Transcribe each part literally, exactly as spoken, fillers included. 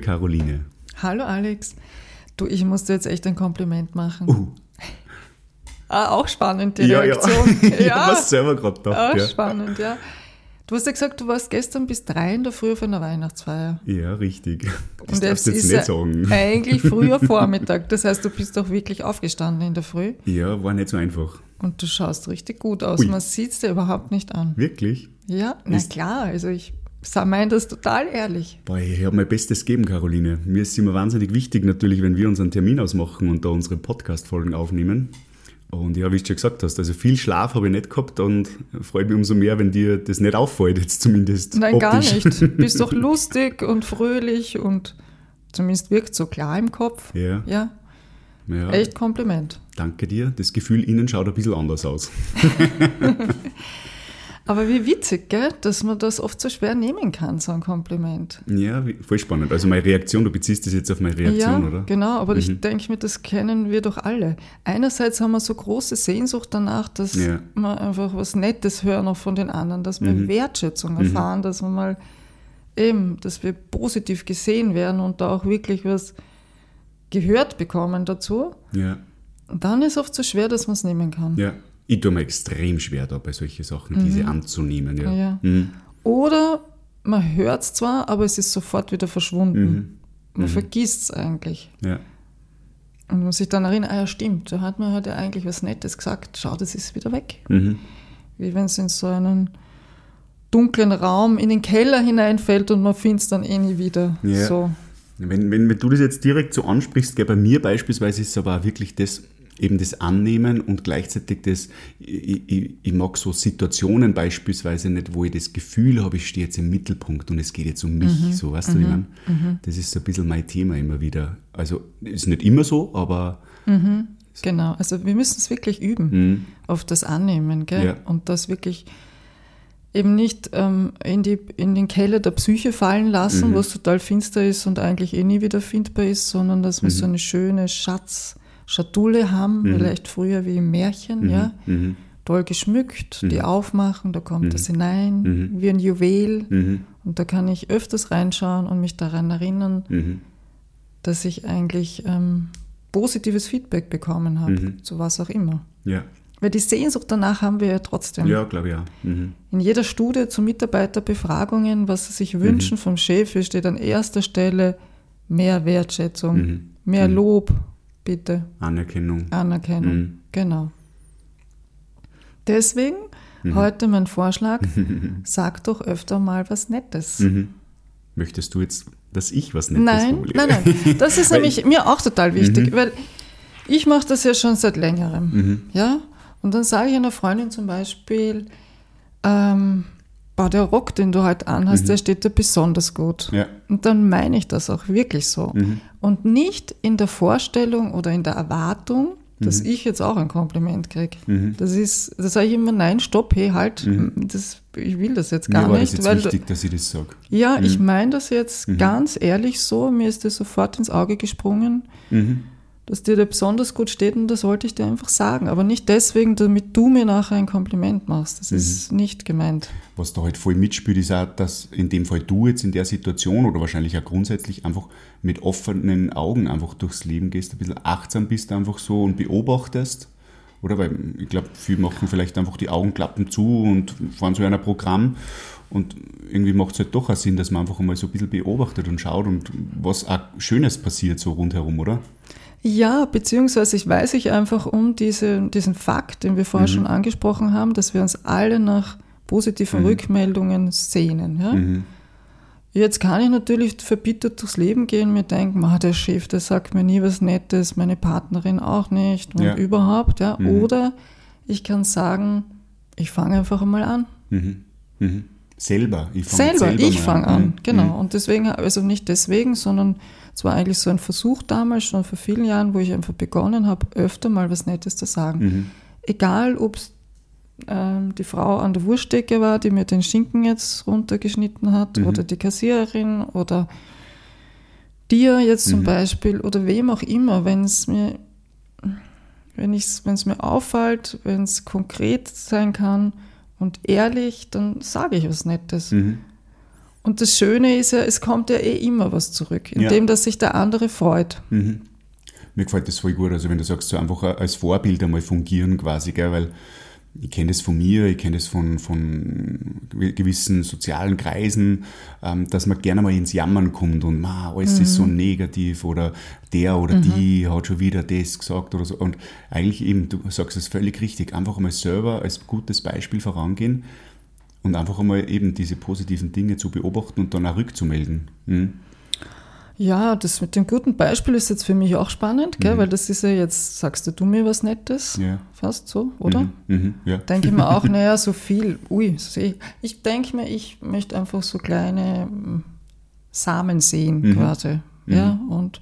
Caroline. Hallo Alex. Du, ich muss dir jetzt echt ein Kompliment machen. Uh. Ah, auch spannend, die Ja, Reaktion. ja. Ja, Ich habe es selber gerade gedacht. auch Ja. spannend, ja. Du hast ja gesagt, du warst gestern bis drei in der Früh auf einer Weihnachtsfeier. Ja, richtig. Das Und darfst du jetzt ist nicht sagen. Eigentlich früher Vormittag. Das heißt, du bist doch wirklich aufgestanden in der Früh. Ja, war nicht so einfach. Und du schaust richtig gut aus. Ui. Man sieht es dir überhaupt nicht an. Wirklich? Ja, na Ist- klar. Also ich meine das total ehrlich. Boah, ich habe mein Bestes gegeben, Caroline. Mir ist es immer wahnsinnig wichtig natürlich, wenn wir uns einen Termin ausmachen und da unsere Podcast-Folgen aufnehmen. Und ja, wie du schon gesagt hast, also viel Schlaf habe ich nicht gehabt und freut mich umso mehr, wenn dir das nicht auffällt, jetzt zumindest Nein, gar optisch. nicht. Du bist doch lustig und fröhlich und zumindest wirkt so klar im Kopf. Ja, Ja, ja. echt Kompliment. Danke dir. Das Gefühl innen schaut ein bisschen anders aus. Aber wie witzig, gell? Dass man das oft so schwer nehmen kann, so ein Kompliment. Ja, wie- voll spannend. Also meine Reaktion, du beziehst das jetzt auf meine Reaktion, ja, oder? genau, aber Mhm. ich denke mir, das kennen wir doch alle. Einerseits haben wir so große Sehnsucht danach, dass Ja. wir einfach was Nettes hören auch von den anderen, dass wir Mhm. Wertschätzung erfahren, dass wir mal eben, dass wir positiv gesehen werden und da auch wirklich was gehört bekommen dazu. Ja, Und dann ist es oft so schwer, dass man es nehmen kann. ja. Ich tue mir extrem schwer da bei solchen Sachen, diese anzunehmen. Ja. Ja. Mhm. Oder man hört es zwar, aber es ist sofort wieder verschwunden. Mhm. Man vergisst es eigentlich. Ja. Und man sich dann erinnert, ah ja stimmt, da hat man halt ja eigentlich was Nettes gesagt, schau, das ist wieder weg. Mhm. Wie wenn es in so einen dunklen Raum in den Keller hineinfällt und man findet es dann eh nie wieder. Ja. So. Wenn, wenn, wenn du das jetzt direkt so ansprichst, gell, bei mir beispielsweise ist es aber auch wirklich das, eben das Annehmen und gleichzeitig das, ich, ich, ich mag so Situationen beispielsweise nicht, wo ich das Gefühl habe, ich stehe jetzt im Mittelpunkt und es geht jetzt um mich, so, weißt du, wie ich meine? Das ist so ein bisschen mein Thema immer wieder. Also, ist nicht immer so, aber Genau, also wir müssen es wirklich üben, auf das Annehmen, gell? Ja. Und das wirklich eben nicht ähm, in, die, in den Keller der Psyche fallen lassen, wo es total finster ist und eigentlich eh nie wieder findbar ist, sondern dass wir so eine schöne Schatzschatulle haben, vielleicht früher wie im Märchen, ja, toll geschmückt, die aufmachen, da kommt das hinein, wie ein Juwel, und da kann ich öfters reinschauen und mich daran erinnern, mhm. dass ich eigentlich ähm, positives Feedback bekommen habe, zu was auch immer. ja, Weil die Sehnsucht danach haben wir ja trotzdem. ja, glaube ich auch. Mhm. In jeder Studie zu Mitarbeiterbefragungen, was sie sich wünschen vom Chef, steht an erster Stelle mehr Wertschätzung, Mhm. mehr Lob, bitte, Anerkennung. Anerkennung. Mhm. Genau. Deswegen heute mein Vorschlag, sag doch öfter mal was Nettes. Mhm. Möchtest du jetzt, dass ich was Nettes Nein, formuliere? nein, nein. Das ist nämlich mir auch total wichtig, weil ich mache das ja schon seit längerem. Mhm. Ja? Und dann sage ich einer Freundin zum Beispiel, ähm, boah, der Rock, den du heute anhast, der steht dir besonders gut. Ja. Und dann meine ich das auch wirklich so. Und nicht in der Vorstellung oder in der Erwartung, dass ich jetzt auch ein Kompliment kriege. Das ist, da sage ich immer, nein, stopp, hey, halt, das, ich will das jetzt gar Mir war nicht. das jetzt weil wichtig, dass ich das sage. ja, ich meine das jetzt ganz ehrlich so, mir ist das sofort ins Auge gesprungen, dass dir der besonders gut steht und das wollte ich dir einfach sagen. Aber nicht deswegen, damit du mir nachher ein Kompliment machst. Das ist nicht gemeint. Was da halt voll mitspielt, ist auch, dass in dem Fall du jetzt in der Situation oder wahrscheinlich auch grundsätzlich einfach mit offenen Augen einfach durchs Leben gehst, ein bisschen achtsam bist einfach so und beobachtest. Oder? Weil ich glaube, viele machen vielleicht einfach die Augenklappen zu und fahren zu einem Programm und irgendwie macht es halt doch auch Sinn, dass man einfach einmal so ein bisschen beobachtet und schaut und was auch Schönes passiert so rundherum, oder? Ja, beziehungsweise ich weiß ich einfach um diese, diesen Fakt, den wir vorher schon angesprochen haben, dass wir uns alle nach positiven Rückmeldungen sehnen. Ja? Jetzt kann ich natürlich verbittert durchs Leben gehen und mir denken, ah, der Chef, der sagt mir nie was Nettes, meine Partnerin auch nicht und Ja. überhaupt. Ja? Oder ich kann sagen, ich fange einfach einmal an. Mhm. Mhm. Selber. Ich fang Selber, selber ich mal fange an, Mhm. genau. Und deswegen, also nicht deswegen, sondern es war eigentlich so ein Versuch damals, schon vor vielen Jahren, wo ich einfach begonnen habe, öfter mal was Nettes zu sagen. Mhm. Egal, ob es ähm, die Frau an der Wursttheke war, die mir den Schinken jetzt runtergeschnitten hat, oder die Kassiererin, oder dir jetzt zum Beispiel, oder wem auch immer, wenn es mir, wenn es mir auffällt, wenn es konkret sein kann und ehrlich, dann sage ich was Nettes. Mhm. Und das Schöne ist ja, es kommt ja eh immer was zurück, indem ja. dass sich der andere freut. Mhm. Mir gefällt das voll gut, also wenn du sagst, so einfach als Vorbild einmal fungieren quasi, gell, weil ich kenne das von mir, ich kenne das von, von gewissen sozialen Kreisen, ähm, dass man gerne mal ins Jammern kommt und ma, alles mhm. ist so negativ oder der oder mhm. die hat schon wieder das gesagt oder so. Und eigentlich eben, du sagst es völlig richtig, einfach einmal selber als gutes Beispiel vorangehen und einfach einmal eben diese positiven Dinge zu beobachten und dann auch rückzumelden. Mhm. Ja, das mit dem guten Beispiel ist jetzt für mich auch spannend, gell? Mhm. Weil das ist ja jetzt, sagst du, du mir was Nettes, ja. fast so, oder? Mhm. Mhm. Ja. Denke ich mir auch, naja, so viel, ui, seh. Ich denke mir, ich möchte einfach so kleine Samen sehen mhm. quasi, mhm. ja, und,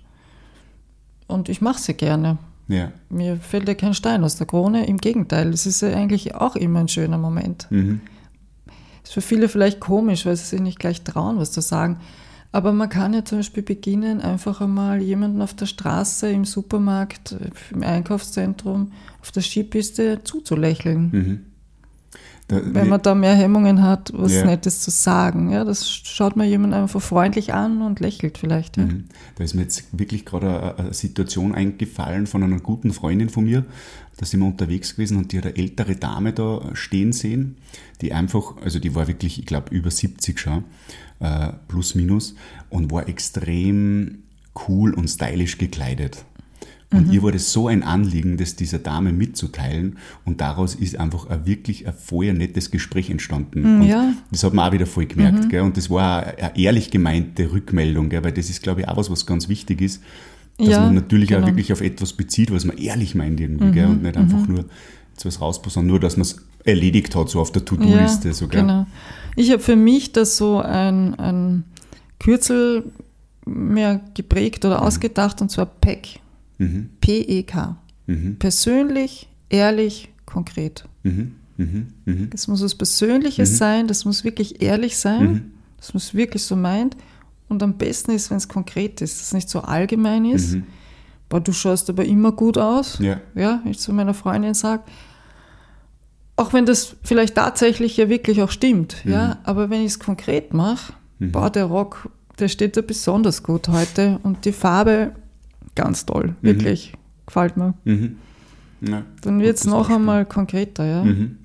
und ich mache sie gerne. Ja. Mir fällt ja kein Stein aus der Krone, im Gegenteil, es ist ja eigentlich auch immer ein schöner Moment. Mhm. Ist für viele vielleicht komisch, weil sie sich nicht gleich trauen, was zu sagen. Aber man kann ja zum Beispiel beginnen, einfach einmal jemanden auf der Straße, im Supermarkt, im Einkaufszentrum, auf der Skipiste zuzulächeln. Mhm. Da, Wenn man da mehr Hemmungen hat, was ja. Nettes zu sagen. Ja, das schaut man jemand einfach freundlich an und lächelt vielleicht. Ja. Mhm. Da ist mir jetzt wirklich gerade eine Situation eingefallen von einer guten Freundin von mir. Da sind wir unterwegs gewesen und die hat eine ältere Dame da stehen sehen, die einfach, also die war wirklich, ich glaube, über siebzig schon, äh, plus minus, und war extrem cool und stylisch gekleidet. Und mhm. ihr war das so ein Anliegen, das dieser Dame mitzuteilen, und daraus ist einfach ein wirklich ein voll nettes Gespräch entstanden. Und ja. das hat man auch wieder voll gemerkt. Mhm. Gell? Und das war eine ehrlich gemeinte Rückmeldung, gell? Weil das ist, glaube ich, auch was, was ganz wichtig ist, dass ja, man natürlich genau. auch wirklich auf etwas bezieht, was man ehrlich meint irgendwie, mhm. gell? Und nicht einfach mhm. nur jetzt was rausposaunen, nur dass man es erledigt hat, so auf der To-Do-Liste. Ja, so, gell? Genau. Ich habe für mich das so ein, ein Kürzel mehr geprägt oder mhm. ausgedacht, und zwar P E K. Mhm. P E K. Mhm. Persönlich, ehrlich, konkret. Mhm. Mhm. Mhm. Das muss was Persönliches mhm. sein, das muss wirklich ehrlich sein, mhm. das muss wirklich so meint. Und am besten ist, wenn es konkret ist, dass es nicht so allgemein ist. Mhm. Boah, du schaust aber immer gut aus. Ja. Ja, ich zu meiner Freundin sage, auch wenn das vielleicht tatsächlich ja wirklich auch stimmt, mhm. ja, aber wenn ich es konkret mache, mhm. boah, der Rock, der steht da besonders gut heute und die Farbe ganz toll, mhm. wirklich, gefällt mir. Mhm. Ja, dann wird es noch einmal konkreter, ja. Mhm.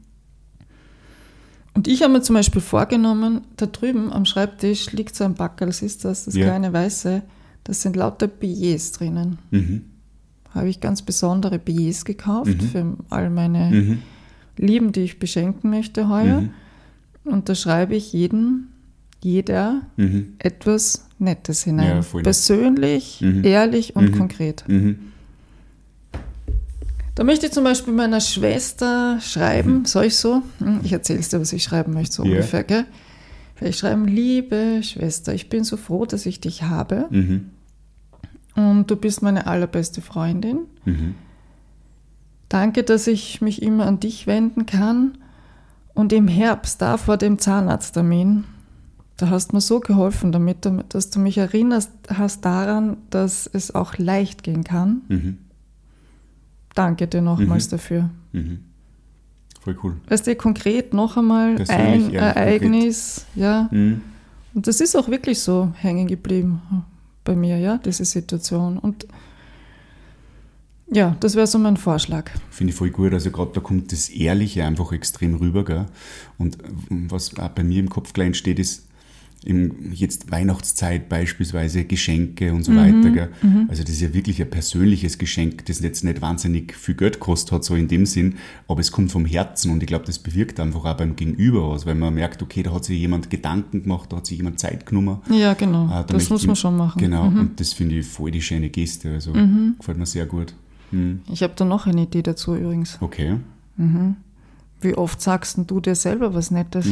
Und ich habe mir zum Beispiel vorgenommen, da drüben am Schreibtisch liegt so ein Backerl, das ist das, das ja. kleine Weiße, da sind lauter Billets drinnen. Mhm. Habe ich ganz besondere Billets gekauft mhm. für all meine mhm. Lieben, die ich beschenken möchte heuer. Mhm. Und da schreibe ich jedem, jeder mhm. etwas Nettes hinein. Ja, persönlich, mhm. ehrlich und mhm. konkret. Mhm. Da möchte ich zum Beispiel meiner Schwester schreiben, mhm. soll ich so? Ich erzähle es dir, was ich schreiben möchte, so yeah. ungefähr. Gell? Vielleicht schreiben, liebe Schwester, ich bin so froh, dass ich dich habe. Mhm. Und du bist meine allerbeste Freundin. Mhm. Danke, dass ich mich immer an dich wenden kann. Und im Herbst, da vor dem Zahnarzttermin, da hast du mir so geholfen damit, dass du mich erinnerst hast daran, dass es auch leicht gehen kann. Mhm. Danke dir nochmals mhm. dafür. Mhm. Voll cool. Weißt du, konkret noch einmal ein Ereignis. Ja. Mhm. Und das ist auch wirklich so hängen geblieben bei mir, ja, diese Situation. Und ja, das wäre so mein Vorschlag. Finde ich voll gut. Also gerade da kommt das Ehrliche einfach extrem rüber. Gell? Und was auch bei mir im Kopf gleich entsteht, ist im, jetzt Weihnachtszeit beispielsweise Geschenke und so mhm, weiter. Gell? Mhm. Also das ist ja wirklich ein persönliches Geschenk, das jetzt nicht wahnsinnig viel Geld gekostet hat, so in dem Sinn, aber es kommt vom Herzen und ich glaube, das bewirkt einfach auch beim Gegenüber was, weil man merkt, okay, da hat sich jemand Gedanken gemacht, da hat sich jemand Zeit genommen. Ja, genau, äh, da das muss man schon machen. Genau, mhm. und das finde ich voll die schöne Geste, also mhm. gefällt mir sehr gut. Mhm. Ich habe da noch eine Idee dazu übrigens. Okay. Mhm. Wie oft sagst du dir selber was Nettes?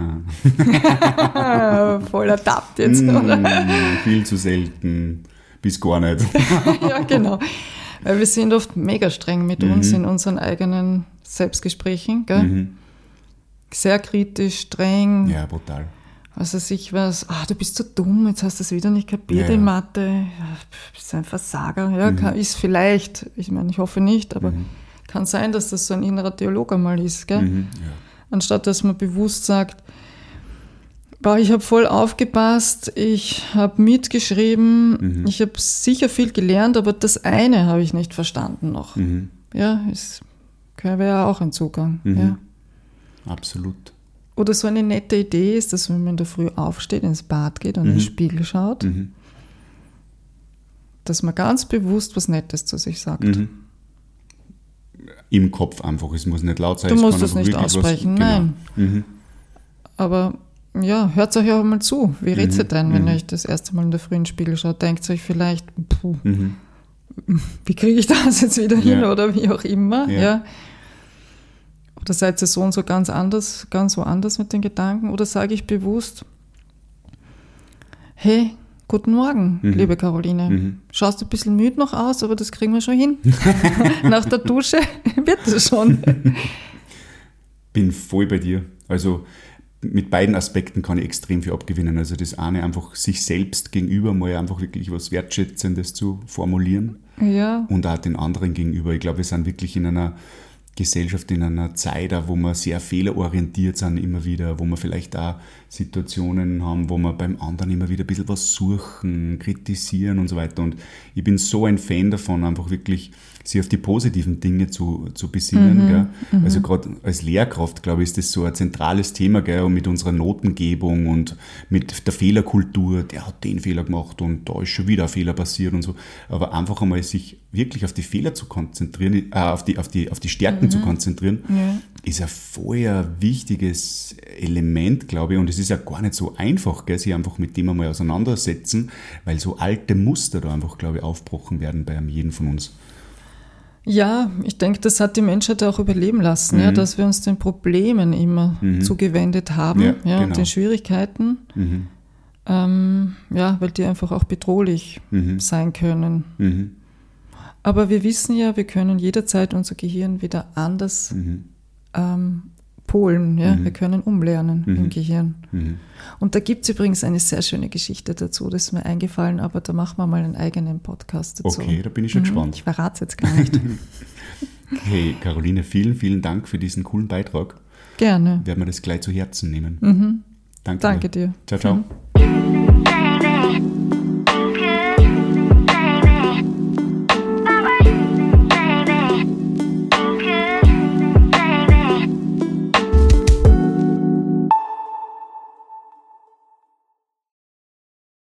Voll ertappt jetzt, mm, oder? Viel zu selten, bis gar nicht. Ja, genau. Weil wir sind oft mega streng mit mhm. uns in unseren eigenen Selbstgesprächen. Gell? Mhm. Sehr kritisch, streng. Ja, brutal. Also sich was, ah, du bist so dumm, jetzt hast du es wieder nicht kapiert ja, in ja. Mathe. Ja, bist ein Versager. Ja, mhm. kann, ist vielleicht, ich meine, ich hoffe nicht, aber mhm. kann sein, dass das so ein innerer Dialog einmal ist, gell? Mhm, ja. Anstatt dass man bewusst sagt, Boah, ich habe voll aufgepasst, ich habe mitgeschrieben, mhm. ich habe sicher viel gelernt, aber das eine habe ich nicht verstanden noch. Mhm. Ja, es wäre ja auch ein Zugang. Mhm. Ja. Absolut. Oder so eine nette Idee ist, dass wenn man in der Früh aufsteht, ins Bad geht und mhm. in den Spiegel schaut, mhm. dass man ganz bewusst was Nettes zu sich sagt. Mhm. Im Kopf einfach, es muss nicht laut sein. Du musst es nicht aussprechen, was, nein. Genau. Mhm. Aber ja, hört euch auch mal zu. Wie redet ihr denn, wenn mhm. ihr euch das erste Mal in der Früh in den Spiegel schaut? Denkt euch vielleicht, puh, mhm. wie kriege ich das jetzt wieder hin ja. oder wie auch immer. Ja. Ja. Oder seid ihr so und so ganz anders, ganz woanders mit den Gedanken? Oder sage ich bewusst, hey, guten Morgen, mhm. liebe Caroline. Mhm. Schaust ein bisschen müde noch aus, aber das kriegen wir schon hin. Nach der Dusche wird das schon. Bin voll bei dir. Also mit beiden Aspekten kann ich extrem viel abgewinnen. Also das eine einfach sich selbst gegenüber mal einfach wirklich was Wertschätzendes zu formulieren ja. und auch den anderen gegenüber. Ich glaube, wir sind wirklich in einer Gesellschaft, in einer Zeit, wo wir sehr fehlerorientiert sind immer wieder, wo wir vielleicht auch Situationen haben, wo wir beim anderen immer wieder ein bisschen was suchen, kritisieren und so weiter. Und ich bin so ein Fan davon, einfach wirklich sich auf die positiven Dinge zu, zu besinnen. Mhm, gell? Mhm. Also gerade als Lehrkraft, glaube ich, ist das so ein zentrales Thema, gell? Und mit unserer Notengebung und mit der Fehlerkultur, der hat den Fehler gemacht und da ist schon wieder ein Fehler passiert und so. Aber einfach einmal sich wirklich auf die Fehler zu konzentrieren, äh, auf die, auf die, auf die Stärken mhm. zu konzentrieren, ja. ist ein vorher wichtiges Element, glaube ich. Und es ist ja gar nicht so einfach, gell? Sich einfach mit dem einmal auseinandersetzen, weil so alte Muster da einfach, glaube ich, aufgebrochen werden bei jedem von uns. Ja, ich denke, das hat die Menschheit auch überleben lassen, mhm. ja, dass wir uns den Problemen immer mhm. zugewendet haben ja, ja, genau. und den Schwierigkeiten, mhm. ähm, ja, weil die einfach auch bedrohlich mhm. sein können. Mhm. Aber wir wissen ja, wir können jederzeit unser Gehirn wieder anders mhm. ähm, polen. Ja? Mhm. Wir können umlernen mhm. im Gehirn. Mhm. Und da gibt es übrigens eine sehr schöne Geschichte dazu, das ist mir eingefallen, aber da machen wir mal einen eigenen Podcast dazu. Okay, da bin ich schon mhm. gespannt. Ich verrate es jetzt gar nicht. Hey, Caroline, vielen, vielen Dank für diesen coolen Beitrag. Gerne. Werden wir das gleich zu Herzen nehmen. Mhm. Danke, Danke dir. dir. Ciao, ciao. Mhm.